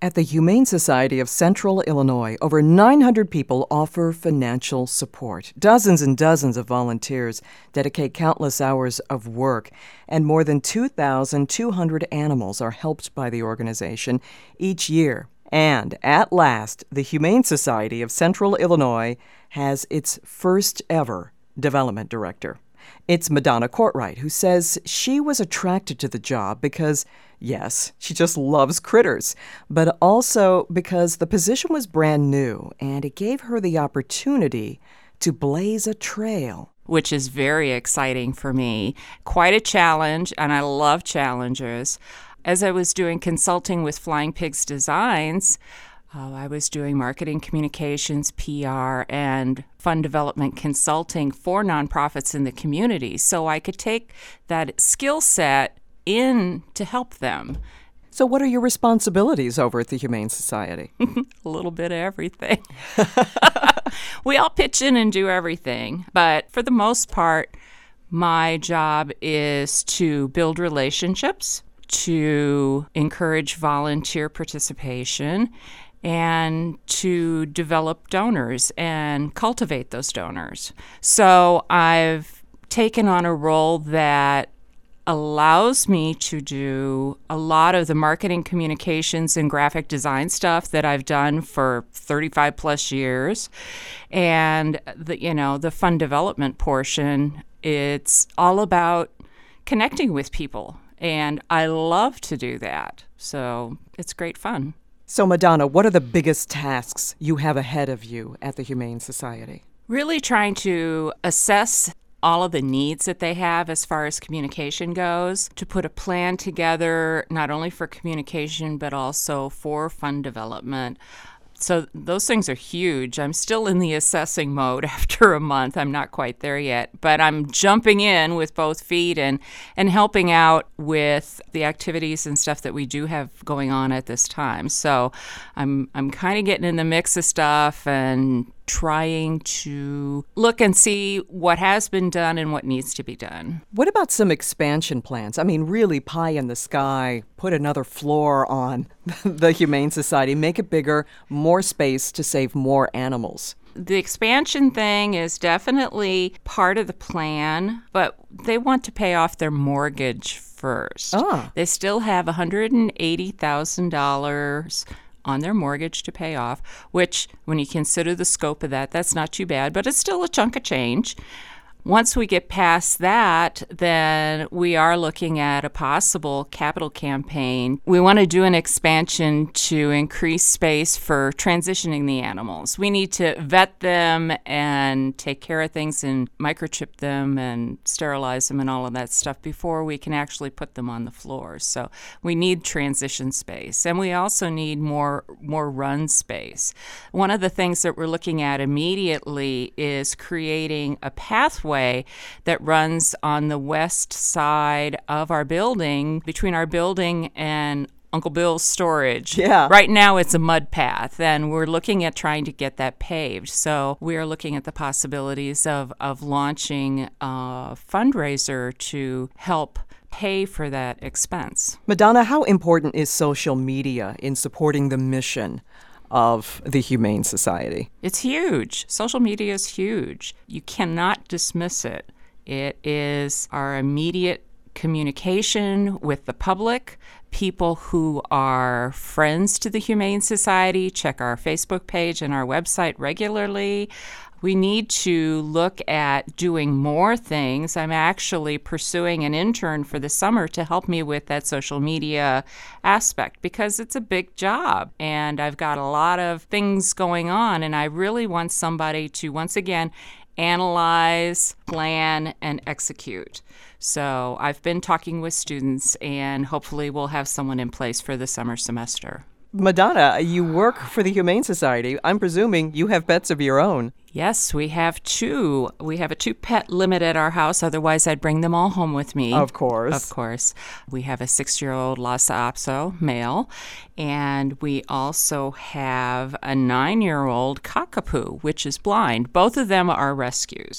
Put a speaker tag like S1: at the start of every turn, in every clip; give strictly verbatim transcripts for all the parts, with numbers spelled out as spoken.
S1: At the Humane Society of Central Illinois, over nine hundred people offer financial support. Dozens and dozens of volunteers dedicate countless hours of work, and more than two thousand two hundred animals are helped by the organization each year. And at last, the Humane Society of Central Illinois has its first ever development director. It's Madonna Courtright, who says she was attracted to the job because, yes, she just loves critters, but also because the position was brand new and it gave her the opportunity to blaze a trail.
S2: Which is very exciting for me. Quite a challenge, and I love challenges. As I was doing consulting with Flying Pigs Designs, Uh, I was doing marketing communications, P R, and fund development consulting for nonprofits in the community. So I could take that skill set in to help them.
S1: So what are your responsibilities over at the Humane Society?
S2: A little bit of everything. We all pitch in and do everything. But for the most part, my job is to build relationships, to encourage volunteer participation, and to develop donors and cultivate those donors. So I've taken on a role that allows me to do a lot of the marketing communications and graphic design stuff that I've done for thirty-five plus years. And the, you know, the fund development portion, it's all about connecting with people. And I love to do that. So it's great fun.
S1: So, Madonna, what are the biggest tasks you have ahead of you at the Humane Society?
S2: Really trying to assess all of the needs that they have as far as communication goes, to put a plan together not only for communication but also for fund development. So those things are huge. I'm still in the assessing mode after a month. I'm not quite there yet, but I'm jumping in with both feet and, and helping out with the activities and stuff that we do have going on at this time. So I'm I'm kind of getting in the mix of stuff and trying to look and see what has been done and what needs to be done.
S1: What about some expansion plans? I mean, really pie in the sky, put another floor on the Humane Society, make it bigger, more space to save more animals.
S2: The expansion thing is definitely part of the plan, but they want to pay off their mortgage first.
S1: Ah.
S2: They still have one hundred eighty thousand dollars on their mortgage to pay off, which, when you consider the scope of that, that's not too bad, but it's still a chunk of change. Once we get past that, then we are looking at a possible capital campaign. We want to do an expansion to increase space for transitioning the animals. We need to vet them and take care of things and microchip them and sterilize them and all of that stuff before we can actually put them on the floor. So we need transition space. And we also need more, more run space. One of the things that we're looking at immediately is creating a pathway that runs on the west side of our building, between our building and Uncle Bill's storage.
S1: Yeah.
S2: Right now it's a mud path, and we're looking at trying to get that paved. So we are looking at the possibilities of, of launching a fundraiser to help pay for that expense.
S1: Madonna, how important is social media in supporting the mission of the Humane Society?
S2: It's huge. Social media is huge. You cannot dismiss it. It is our immediate communication with the public. People who are friends to the Humane Society check our Facebook page and our website regularly. We need to look at doing more things. I'm actually pursuing an intern for the summer to help me with that social media aspect because it's a big job and I've got a lot of things going on, and I really want somebody to, once again, analyze, plan, and execute. So I've been talking with students, and hopefully we'll have someone in place for the summer semester.
S1: Madonna, you work for the Humane Society. I'm presuming you have pets of your own.
S2: Yes, we have two. We have a two-pet limit at our house. Otherwise, I'd bring them all home with me.
S1: Of course.
S2: Of course. We have a six-year-old Lhasa Apso male, and we also have a nine-year-old Cockapoo, which is blind. Both of them are rescues.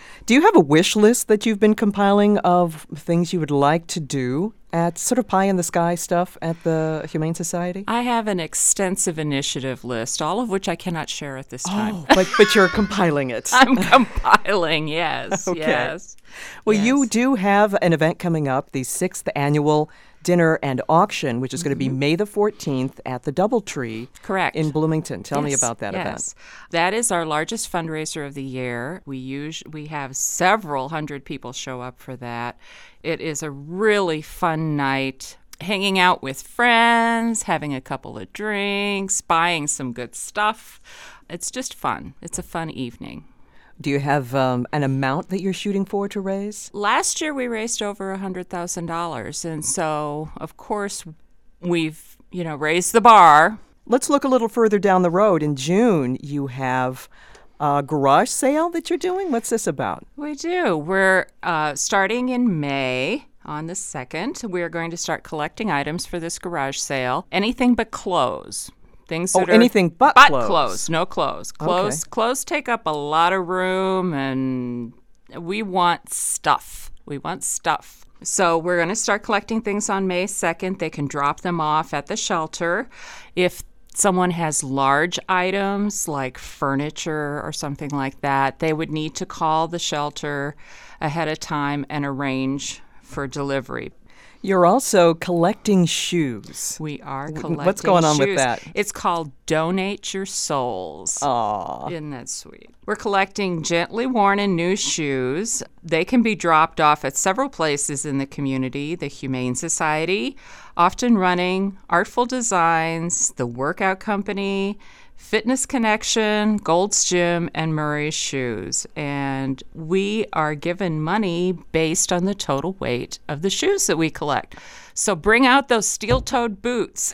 S1: Do you have a wish list that you've been compiling of things you would like to do at sort of pie-in-the-sky stuff at the Humane Society?
S2: I have an extensive initiative list, all of which I cannot share at this time.
S1: Oh, but, but you're compiling it.
S2: I'm compiling, yes,
S1: Okay.
S2: yes.
S1: Well,
S2: yes.
S1: you do have an event coming up, the sixth annual dinner and auction, which is going to be May the fourteenth at the Doubletree.
S2: Correct.
S1: In Bloomington. Tell me
S2: Yes,
S1: about that
S2: yes.
S1: event.
S2: That is our largest fundraiser of the year. We use, we have several hundred people show up for that. It is a really fun night, hanging out with friends, having a couple of drinks, buying some good stuff. It's just fun. It's a fun evening.
S1: Do you have um, an amount that you're shooting for to raise?
S2: Last year we raised over one hundred thousand dollars, and so, of course, we've, you know, raised the bar.
S1: Let's look a little further down the road. In June, you have a garage sale that you're doing. What's this about?
S2: We do. We're uh, starting in May. On the second, we're going to start collecting items for this garage sale. Anything but clothes. Things
S1: Oh,
S2: that are
S1: anything but
S2: but
S1: clothes.
S2: clothes. No clothes. Clothes.
S1: Okay.
S2: Clothes take up a lot of room, and we want stuff. We want stuff. So we're going to start collecting things on May second. They can drop them off at the shelter. If someone has large items like furniture or something like that, they would need to call the shelter ahead of time and arrange for delivery.
S1: You're also collecting shoes.
S2: We are
S1: W-
S2: collecting
S1: what's going on with
S2: shoes.
S1: that?
S2: It's called Donate Your Souls.
S1: Aw.
S2: Isn't that sweet? We're collecting gently worn and new shoes. They can be dropped off at several places in the community. The Humane Society, Often Running, Artful Designs, the Workout Company, Fitness Connection, Gold's Gym, and Murray's Shoes. And we are given money based on the total weight of the shoes that we collect. So bring out those steel-toed boots.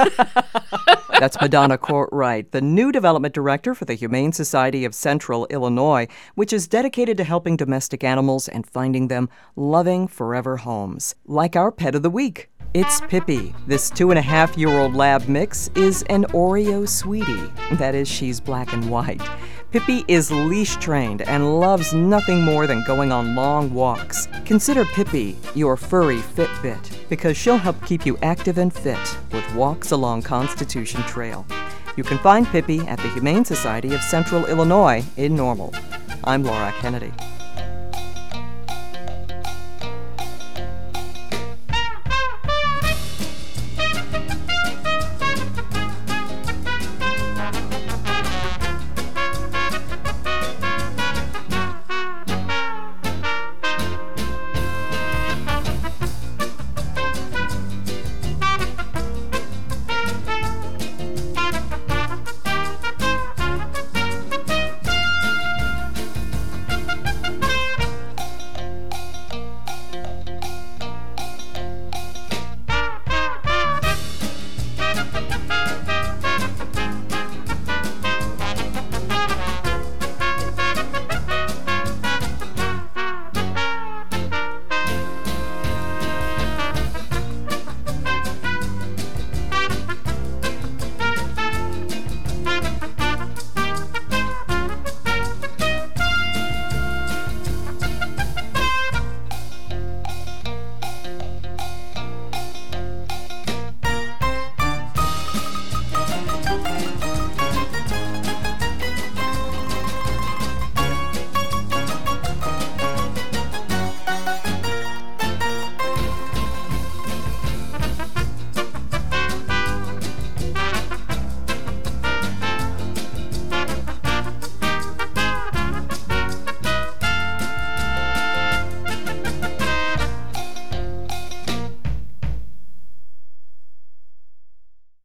S1: That's Madonna Courtwright, the new development director for the Humane Society of Central Illinois, which is dedicated to helping domestic animals and finding them loving forever homes. Like our pet of the week. It's Pippi. This two-and-a-half-year-old lab mix is an Oreo sweetie. That is, she's black and white. Pippi is leash-trained and loves nothing more than going on long walks. Consider Pippi your furry Fitbit, because she'll help keep you active and fit with walks along Constitution Trail. You can find Pippi at the Humane Society of Central Illinois in Normal. I'm Laura Kennedy.